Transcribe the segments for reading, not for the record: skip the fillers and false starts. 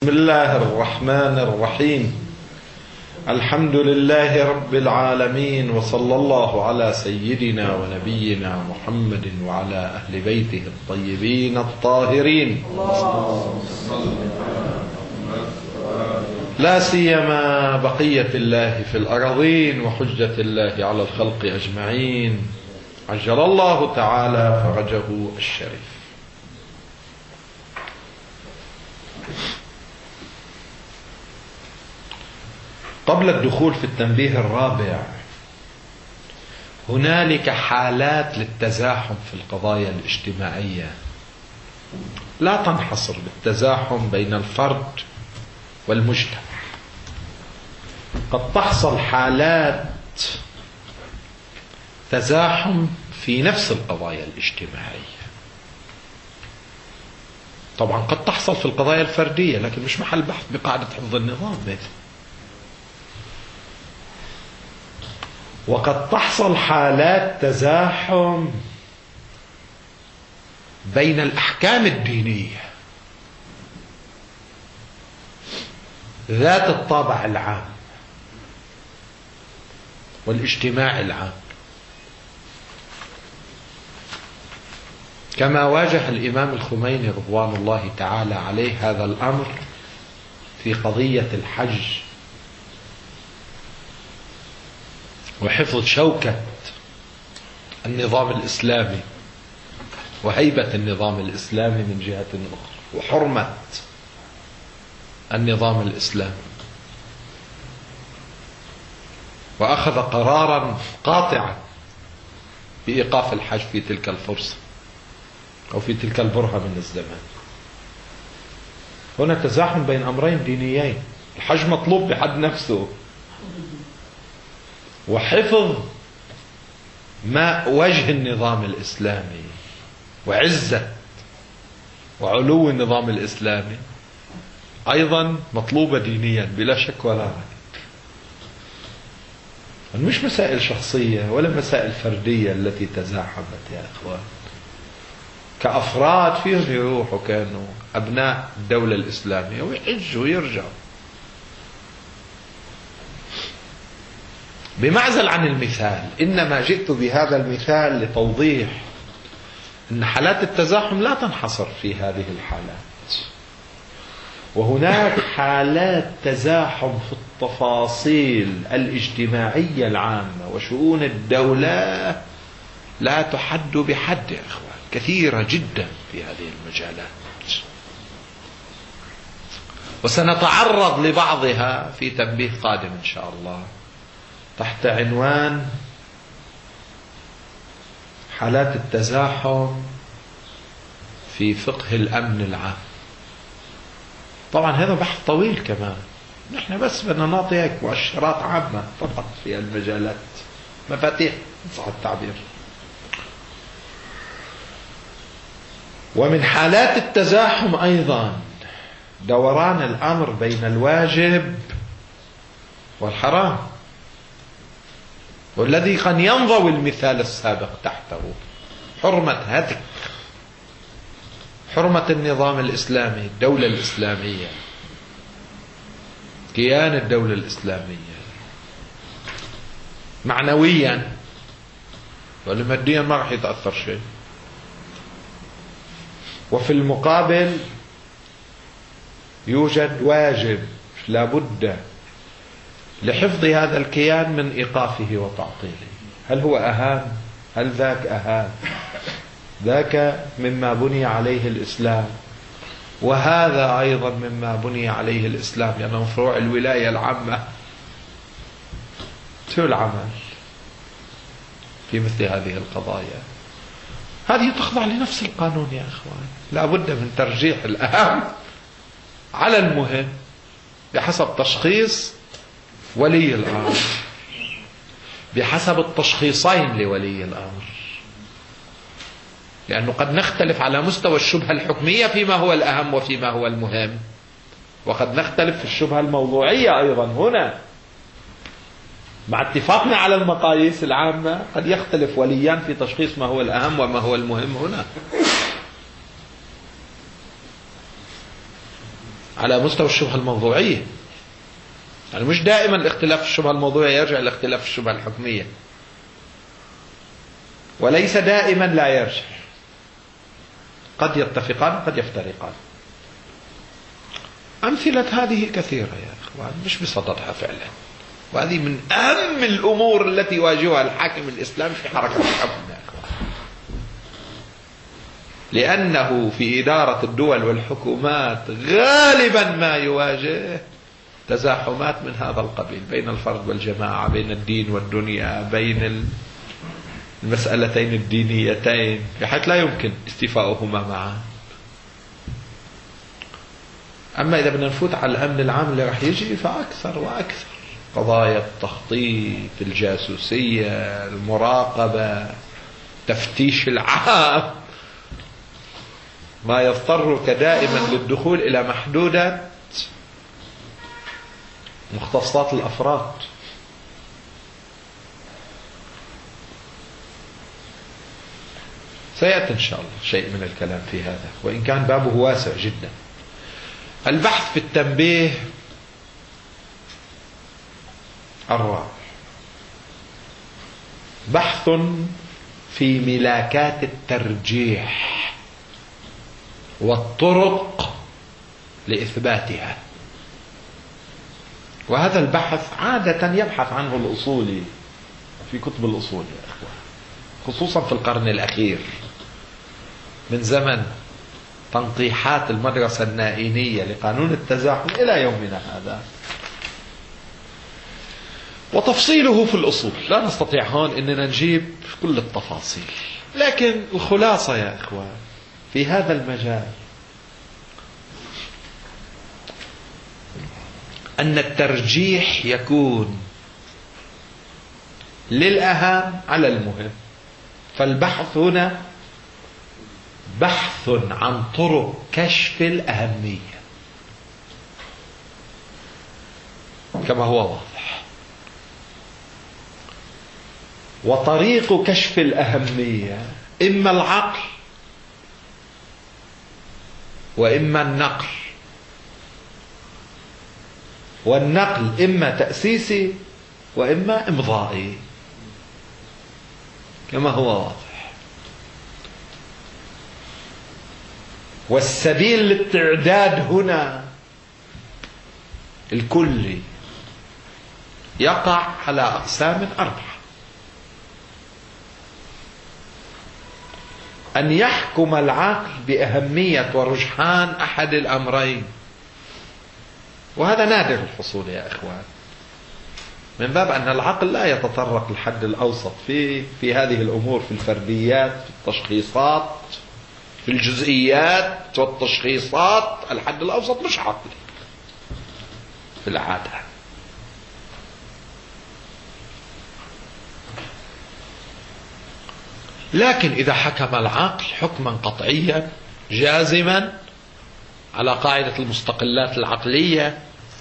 بسم الله الرحمن الرحيم. الحمد لله رب العالمين، وصلى الله على سيدنا ونبينا محمد وعلى أهل بيته الطيبين الطاهرين، لا سيما بقية الله في الأراضين وحجة الله على الخلق أجمعين، عجل الله تعالى فرجه الشريف. قبل الدخول في التنبيه الرابع، هنالك حالات للتزاحم في القضايا الاجتماعية لا تنحصر بالتزاحم بين الفرد والمجتمع. قد تحصل حالات تزاحم في نفس القضايا الاجتماعية. طبعا قد تحصل في القضايا الفردية، لكن مش محل بحث بقاعدة حفظ النظام مثل. وقد تحصل حالات تزاحم بين الأحكام الدينية ذات الطابع العام والاجتماع العام، كما واجه الإمام الخميني رضوان الله تعالى عليه هذا الأمر في قضية الحج وحفظ شوكة النظام الإسلامي وهيبة النظام الإسلامي من جهة أخرى وحرمة النظام الإسلامي، وأخذ قرارا قاطعا بإيقاف الحج في تلك الفرصة أو في تلك البرهة من الزمان. هنا تزاحم بين أمرين دينيين، الحج مطلوب بحد نفسه، وحفظ ما وجه النظام الإسلامي وعزة وعلو النظام الإسلامي أيضا مطلوبة دينيا بلا شك ولا ريب. مش مسائل شخصية ولا مسائل فردية التي تزاحمت يا إخوان. كأفراد فيهم يروحوا كانوا أبناء الدولة الإسلامية ويحجوا ويرجعوا. بمعزل عن المثال، إنما جئت بهذا المثال لتوضيح أن حالات التزاحم لا تنحصر في هذه الحالات، وهناك حالات تزاحم في التفاصيل الاجتماعية العامة وشؤون الدولة لا تحد بحد يا إخوان، كثيرة جدا في هذه المجالات، وسنتعرض لبعضها في تنبيه قادم إن شاء الله تحت عنوان حالات التزاحم في فقه الأمن العام. طبعا هذا بحث طويل كمان، نحن بس بدنا نعطي هيك مؤشرات عامة فقط في المجالات، مفاتيح صح التعبير. ومن حالات التزاحم أيضا دوران الأمر بين الواجب والحرام، والذي قد ينضوي المثال السابق تحته حرمة هتك حرمة النظام الإسلامي، الدولة الإسلامية، كيان الدولة الإسلامية معنويا، ولا ماديا ما راح يتأثر شيء. وفي المقابل يوجد واجب لابد لحفظ هذا الكيان من إيقافه وتعطيله. هل هو أهان؟ هل ذاك أهان؟ ذاك مما بني عليه الإسلام، وهذا أيضا مما بني عليه الإسلام، لأنه يعني فروع الولاية العامة. شو العمل في مثل هذه القضايا؟ هذه تخضع لنفس القانون يا أخوان. لا بد من ترجيح الأهم على المهم بحسب تشخيص ولي الأمر، بحسب التشخيصين لولي الأمر، لأنه قد نختلف على مستوى الشبهة الحكمية فيما هو الأهم وفيما هو المهم، وقد نختلف في الشبهة الموضوعية أيضا. هنا مع اتفاقنا على المقاييس العامة قد يختلف وليان في تشخيص ما هو الأهم وما هو المهم. هنا على مستوى الشبهة الموضوعية. يعني مش دائما الاختلاف في الشبهة الموضوعية يرجع إلى اختلاف في الشبهة الحكمية، وليس دائما لا يرجع، قد يتفقان قد يفترقان. أمثلة هذه كثيرة يا إخوان، مش بصددها فعلا، وهذه من أهم الأمور التي يواجهها الحاكم الإسلامي في حركة الحكم يا إخوان، لأنه في إدارة الدول والحكومات غالبا ما يواجه تزاحمات من هذا القبيل بين الفرد والجماعة، بين الدين والدنيا، بين المسألتين الدينيتين، بحيث لا يمكن استيفاؤهما معا. أما إذا بدنا نفوت على الأمن العام اللي رح يجي فأكثر وأكثر، قضايا التخطيط، الجاسوسية، المراقبة، تفتيش العام، ما يضطرك دائما للدخول إلى محدودة مختصات الأفراد. سيأتي إن شاء الله شيء من الكلام في هذا، وإن كان بابه واسع جدا. البحث في التنبيه الرابع بحث في ملاكات الترجيح والطرق لإثباتها. وهذا البحث عادة يبحث عنه الأصولي في كتب الأصول يا إخوان، خصوصا في القرن الأخير، من زمن تنقيحات المدرسة النائينية لقانون التزاحم إلى يومنا هذا. وتفصيله في الأصول لا نستطيع هون أننا نجيب كل التفاصيل، لكن الخلاصة يا إخوان في هذا المجال أن الترجيح يكون للأهم على المهم. فالبحث هنا بحث عن طرق كشف الأهمية كما هو واضح. وطريق كشف الأهمية إما العقل وإما النقل، والنقل إما تأسيسي وإما إمضائي كما هو واضح. والسبيل للتعداد هنا الكلي يقع على أقسام 4: أن يحكم العقل بأهمية ورجحان أحد الأمرين، وهذا نادر الحصول يا إخوان، من باب أن العقل لا يتطرق الحد الأوسط في هذه الأمور، في الفرديات، في التشخيصات، في الجزئيات والتشخيصات. الحد الأوسط مش عقلي في العادة. لكن إذا حكم العقل حكما قطعيا جازما على قاعدة المستقلات العقلية،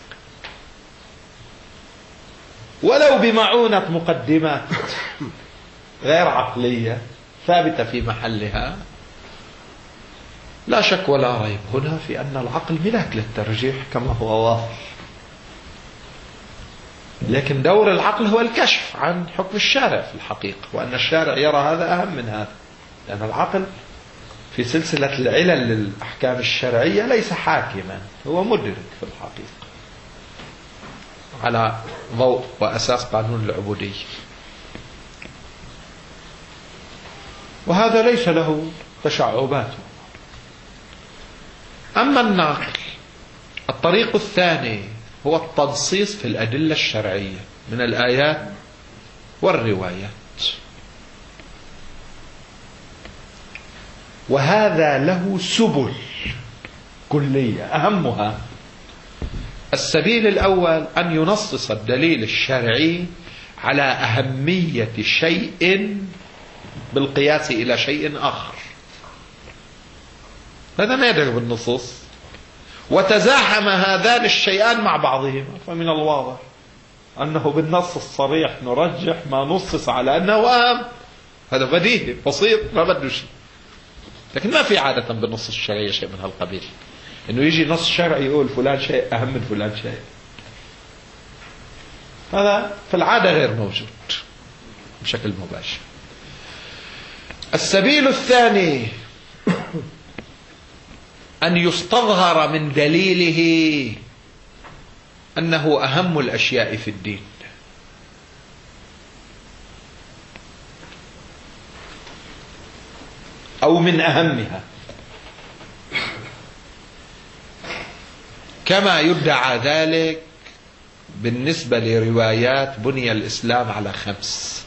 ولو بمعونة مقدمات غير عقلية ثابتة في محلها، لا شك ولا ريب هنا في أن العقل ملاك للترجيح كما هو واضح. لكن دور العقل هو الكشف عن حكم الشارع في الحقيقة، وأن الشارع يرى هذا أهم من هذا، لأن العقل في سلسلة العلل للأحكام الشرعية ليس حاكما، هو مدرك في الحقيقة على ضوء وأساس قانون العبودية، وهذا ليس له تشعبات. أما الناقل الطريق الثاني هو التنصيص في الأدلة الشرعية من الآيات والروايات، وهذا له سبل كلية. أهمها السبيل الأول أن ينصص الدليل الشرعي على أهمية شيء بالقياس إلى شيء آخر، هذا نادر بالنصوص، وتزاحم هذان الشيئان مع بعضهما، فمن الواضح أنه بالنص الصريح نرجح ما نصص على أنه أهم. هذا بديهي بسيط ما بده شيء، لكن ما في عادة بالنص الشرعي شيء من هالقبيل. إنه يجي نص شرعي يقول فلان شيء أهم من فلان شيء. هذا في العادة غير موجود بشكل مباشر. السبيل الثاني أن يستظهر من دليله أنه أهم الأشياء في الدين، أو من أهمها، كما يدعى ذلك بالنسبة لروايات بني الإسلام على 5.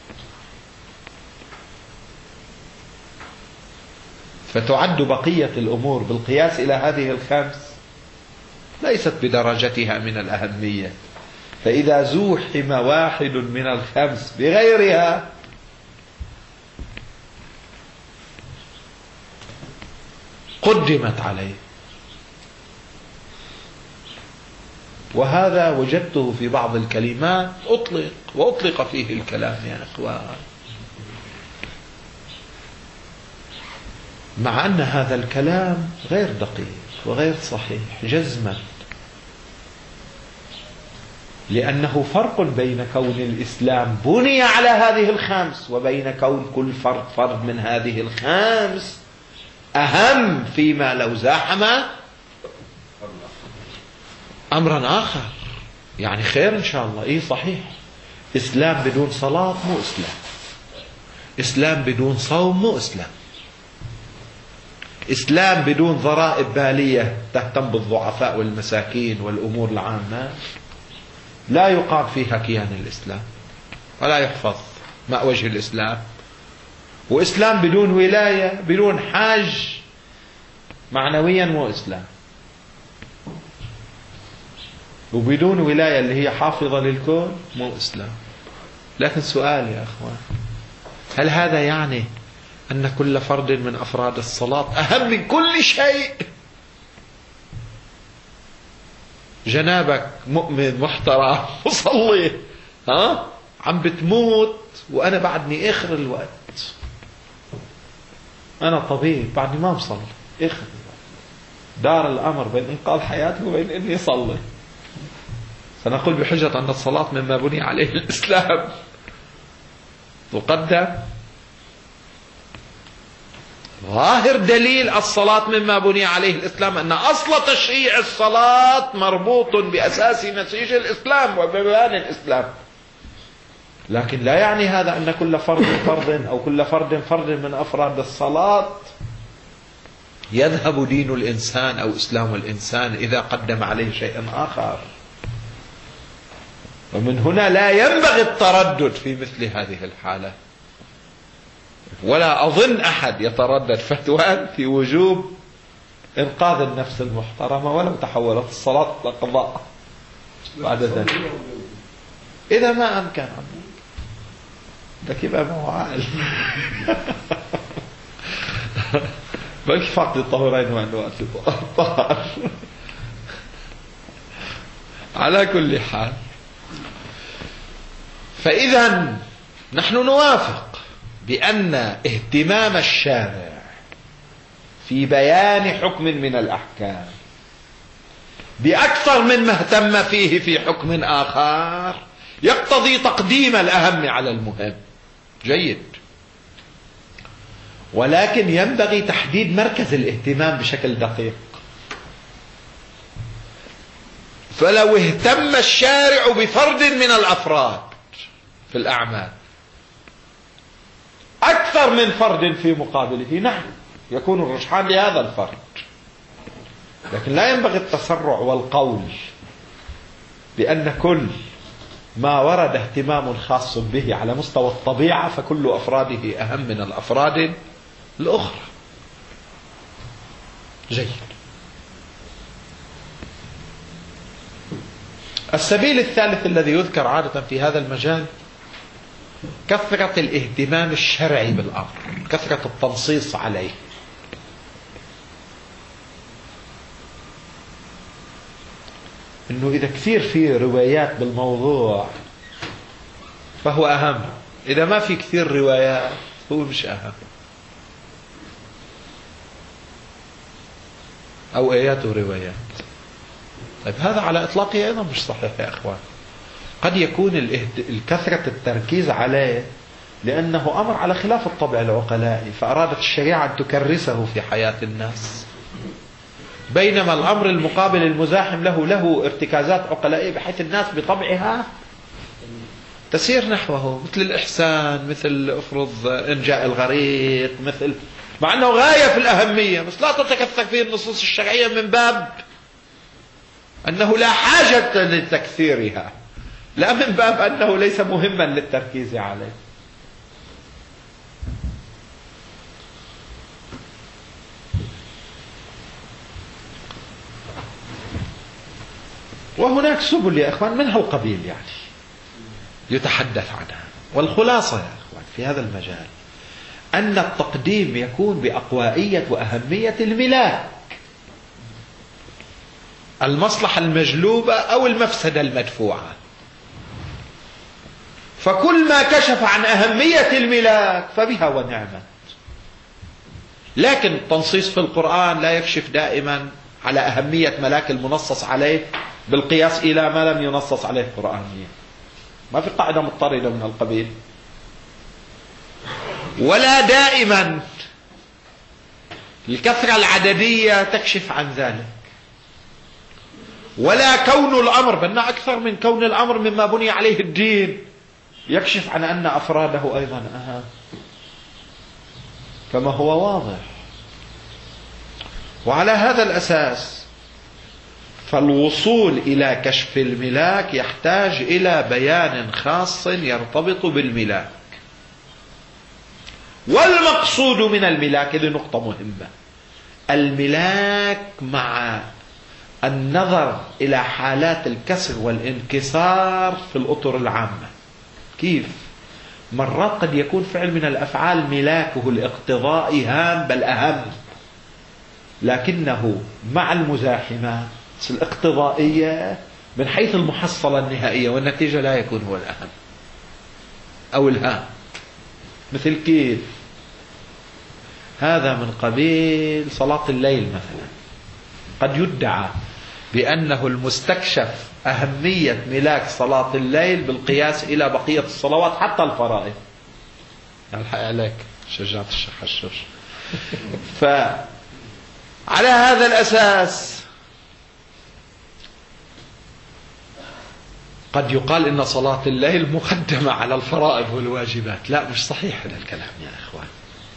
فتعد بقية الأمور بالقياس إلى هذه 5 ليست بدرجتها من الأهمية. فإذا زوحم واحد من 5 بغيرها قدمت عليه. وهذا وجدته في بعض الكلمات وأطلق فيه الكلام يا إخوان، مع أن هذا الكلام غير دقيق وغير صحيح جزما، لأنه فرق بين كون الإسلام بني على هذه 5 وبين كون كل فرد من هذه 5 أهم فيما لو زاحم أمرا آخر. يعني خير إن شاء الله. إيه صحيح، إسلام بدون صلاة مو إسلام، إسلام بدون صوم مو إسلام، إسلام بدون ضرائب بالية تهتم بالضعفاء والمساكين والأمور العامة لا يقام فيها كيان الإسلام ولا يحفظ ماء وجه الإسلام. وإسلام بدون ولاية، بدون حاج معنويا مو إسلام، وبدون ولاية اللي هي حافظة للكون مو إسلام. لكن سؤال يا أخوان، هل هذا يعني أن كل فرد من أفراد الصلاة أهم من كل شيء؟ جنابك مؤمن محترم مصلي عم بتموت وأنا بعدني آخر الوقت، أنا طبيب بعدني ما مصلي آخر الوقت، دار الأمر بين إنقاذ حياتي وبين إني أصلي. فنقول بحجة أن الصلاة مما بني عليه الإسلام تقدم. ظاهر دليل الصلاة مما بني عليه الإسلام أن أصل تشريع الصلاة مربوط بأساس نسيج الإسلام وببيان الإسلام. لكن لا يعني هذا أن كل فرد أو كل فرد من أفراد الصلاة يذهب دين الإنسان أو إسلام الإنسان إذا قدم عليه شيئا آخر. ومن هنا لا ينبغي التردد في مثل هذه الحالة، ولا أظن أحد يتردد فتوى في وجوب إنقاذ النفس المحترمة ولو تحولت الصلاة لقضاء بعد ذلك إذا ما أمكن عنه. ده يبقى موعال بلكي فقط الطهورين وعنده وقت الطهر. على كل حال، فإذا نحن نوافق بأن اهتمام الشارع في بيان حكم من الأحكام بأكثر من ما اهتم فيه في حكم آخر يقتضي تقديم الأهم على المهم. جيد، ولكن ينبغي تحديد مركز الاهتمام بشكل دقيق. فلو اهتم الشارع بفرد من الأفراد في الأعمال أكثر من فرد في مقابله، نعم يكون الرجحان لهذا الفرد. لكن لا ينبغي التسرع والقول بأن كل ما ورد اهتمام خاص به على مستوى الطبيعة فكل أفراده أهم من الأفراد الأخرى. جيد. السبيل الثالث الذي يذكر عادة في هذا المجال كثرة الاهتمام الشرعي بالأمر، كثرة التنصيص عليه. إنه إذا كثير في روايات بالموضوع فهو أهم، إذا ما في كثير روايات هو مش أهم. أو آيات وروايات. طيب هذا على إطلاقه أيضا مش صحيح يا أخوان. قد يكون الكثرة التركيز عليه لأنه أمر على خلاف الطبع العقلائي، فأرادت الشريعة أن تكرسه في حياة الناس، بينما الأمر المقابل المزاحم له ارتكازات عقلائية بحيث الناس بطبعها تسير نحوه، مثل الإحسان، مثل افرض إنجاء الغريق، مثل، مع أنه غاية في الأهمية، بس لا تتكثر فيه النصوص الشرعية من باب أنه لا حاجة لتكثيرها، لا من باب أنه ليس مهما للتركيز عليه. وهناك سبل يا إخوان من هالقبيل يعني يتحدث عنها. والخلاصة يا إخوان في هذا المجال أن التقديم يكون بأقوائية وأهمية الملاك، المصلحة المجلوبة أو المفسدة المدفوعة. فكل ما كشف عن أهمية الملاك فبها ونعمت. لكن التنصيص في القرآن لا يكشف دائما على أهمية ملاك المنصص عليه بالقياس إلى ما لم ينصص عليه قرآنيا. ما في قاعدة مضطردة من القبيل. ولا دائما الكثرة العددية تكشف عن ذلك، ولا كون الأمر، بل أكثر من كون الأمر مما بني عليه الدين يكشف عن أن أفراده أيضا أهم، كما هو واضح. وعلى هذا الأساس فالوصول إلى كشف الملاك يحتاج إلى بيان خاص يرتبط بالملاك. والمقصود من الملاك، هذه نقطة مهمة، الملاك مع النظر إلى حالات الكسر والانكسار في الأطر العامة. كيف؟ مرات قد يكون فعل من الأفعال ملاكه الاقتضائي هام بل أهم، لكنه مع المزاحمات الاقتضائية من حيث المحصلة النهائية والنتيجة لا يكون هو الأهم أو الهام. مثل كيف؟ هذا من قبيل صلاة الليل مثلا. قد يدعى بأنه المستكشف أهمية ملاك صلاة الليل بالقياس إلى بقية الصلوات حتى الفرائض. الحق عليك شجعت الشيخ حشوش. فعلى هذا الأساس قد يقال إن صلاة الليل مقدمة على الفرائض والواجبات. لا، مش صحيح هذا الكلام يا إخوان.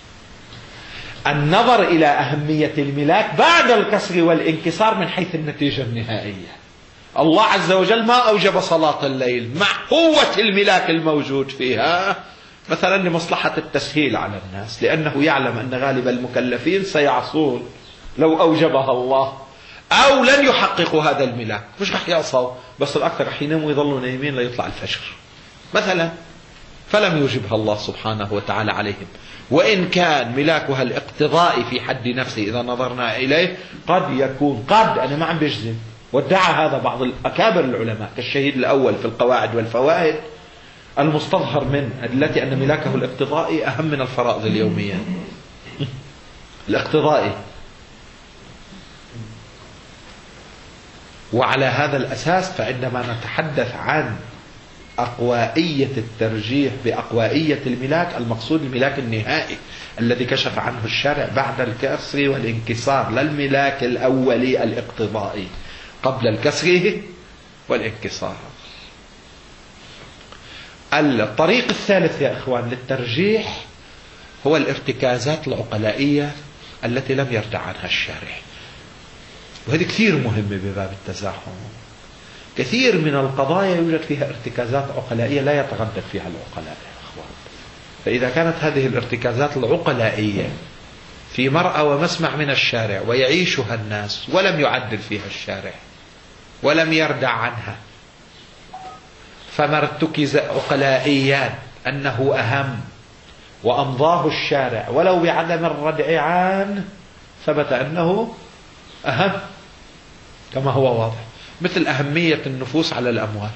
النظر إلى أهمية الملاك بعد الكسر والانكسار من حيث النتيجة النهائية. الله عز وجل ما أوجب صلاة الليل مع قوة الملاك الموجود فيها مثلا لمصلحة التسهيل على الناس، لأنه يعلم أن غالب المكلفين سيعصون لو أوجبها الله، أو لن يحققوا هذا الملاك، مش رح يعصوا بس الأكثر رح يناموا ويظلوا نايمين ليطلع الفجر مثلا، فلم يوجبها الله سبحانه وتعالى عليهم. وإن كان ملاكها الاقتضائي في حد نفسه إذا نظرنا إليه قد يكون، أنا ما عم بجزم، وادعى هذا بعض الأكابر العلماء كالشهيد الأول في القواعد والفوائد، المستظهر من أدلة أن ملاكه الاقتضائي أهم من الفرائض اليومية. الاقتضائي. وعلى هذا الأساس فعندما نتحدث عن أقوائية الترجيح بأقوائية الملاك، المقصود الملاك النهائي الذي كشف عنه الشارع بعد الكسر والانكسار، لا الملاك الأولي الاقتضائي قبل الكسر والانكسار. الطريق الثالث يا إخوان للترجيح هو الارتكازات العقلائية التي لم يردع عنها الشارع، وهذه كثير مهمة بباب التزاحم. كثير من القضايا يوجد فيها ارتكازات عقلائية لا يتردد فيها العقلاء يا أخوان. فإذا كانت هذه الارتكازات العقلائية في مرأى ومسمع من الشارع ويعيشها الناس ولم يعدل فيها الشارع ولم يردع عنها، فما ارتكز عقلائيا أنه أهم وأمضاه الشارع ولو بعدم الردع عنه ثبت أنه أهم كما هو واضح، مثل أهمية النفوس على الأموال،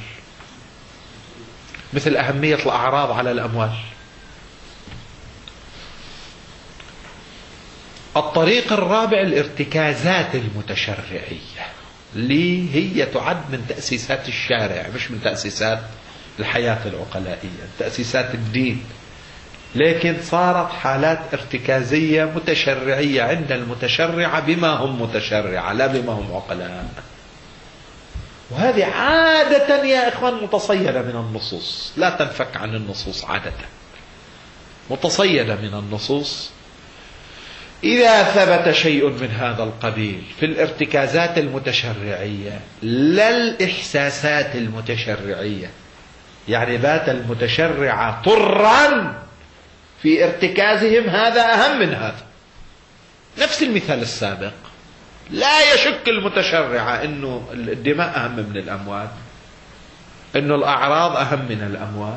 مثل أهمية الأعراض على الأموال. الطريق الرابع الارتكازات المتشرعية، اللي هي تعد من تأسيسات الشارع مش من تأسيسات الحياة العقلائية، تأسيسات الدين، لكن صارت حالات ارتكازية متشرعية عند المتشرعة بما هم متشرعة لا بما هم عقلاء. وهذه عادة يا إخوان متصيدة من النصوص، لا تنفك عن النصوص، عادة متصيدة من النصوص. إذا ثبت شيء من هذا القبيل في الارتكازات المتشرعية لا الإحساسات المتشرعية، يعني بات المتشرع طرا في ارتكازهم، هذا أهم من هذا. نفس المثال السابق، لا يشك المتشرع أنه الدماء أهم من الأموال، أنه الأعراض أهم من الأموال،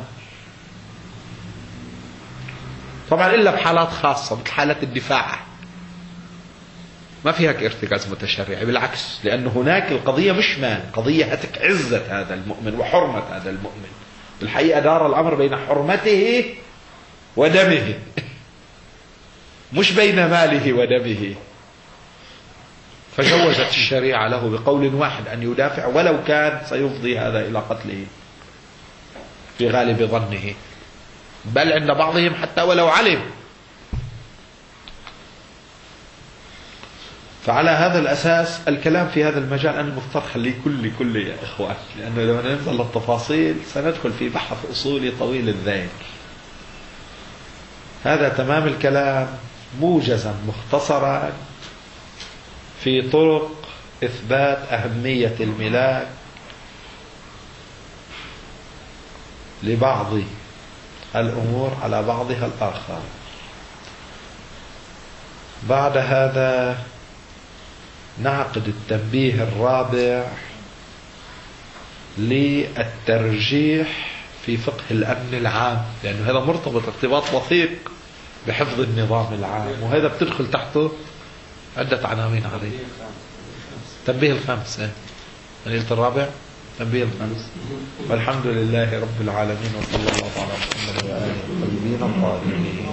طبعا إلا بحالات خاصة مثل حالة الدفاع ما فيها ارتكاز متشرعي، بالعكس، لأن هناك القضية مش مال، قضية هتك عزة هذا المؤمن وحرمة هذا المؤمن. بالحقيقة دار الأمر بين حرمته ودمه مش بين ماله ودمه. فجوزت الشريعة له بقول واحد أن يدافع ولو كان سيفضي هذا إلى قتله في غالب ظنه، بل عند بعضهم حتى ولو علم. فعلى هذا الأساس الكلام في هذا المجال أنا مضطر خليه كل يا إخوان، لأنه لو ننزل للتفاصيل سندخل في بحث أصولي طويل الذيل. هذا تمام الكلام موجزا مختصرا في طرق إثبات أهمية الملاك لبعض الأمور على بعضها الآخر. بعد هذا نعقد التنبيه الرابع للترجيح في فقه الأمن العام، لأنه هذا مرتبط ارتباط وثيق بحفظ النظام العام، وهذا بتدخل تحته عدة عناوين عريضة. تنبيه الخامس الليلة الرابع تنبيه الخامس. والحمد لله رب العالمين، وصلى الله على محمد وآله الطيبين الطاهرين.